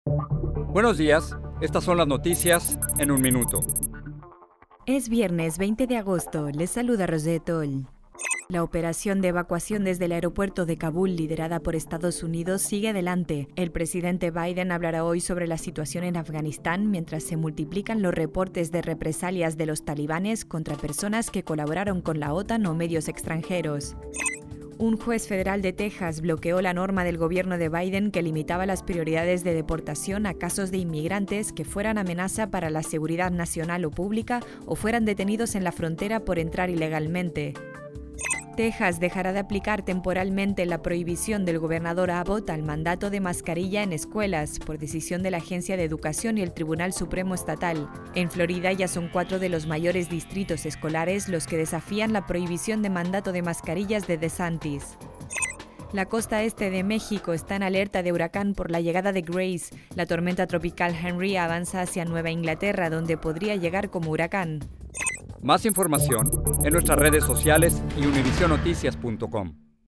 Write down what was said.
Buenos días, estas son las noticias en un minuto. Es viernes 20 de agosto, les saluda Rosette Toll. La operación de evacuación desde el aeropuerto de Kabul, liderada por Estados Unidos, sigue adelante. El presidente Biden hablará hoy sobre la situación en Afganistán mientras se multiplican los reportes de represalias de los talibanes contra personas que colaboraron con la OTAN o medios extranjeros. Un juez federal de Texas bloqueó la norma del gobierno de Biden que limitaba las prioridades de deportación a casos de inmigrantes que fueran amenaza para la seguridad nacional o pública o fueran detenidos en la frontera por entrar ilegalmente. Texas dejará de aplicar temporalmente la prohibición del gobernador Abbott al mandato de mascarilla en escuelas, por decisión de la Agencia de Educación y el Tribunal Supremo Estatal. En Florida ya son 4 de los mayores distritos escolares los que desafían la prohibición de mandato de mascarillas de DeSantis. La costa este de México está en alerta de huracán por la llegada de Grace. La tormenta tropical Henry avanza hacia Nueva Inglaterra, donde podría llegar como huracán. Más información en nuestras redes sociales y univisionoticias.com.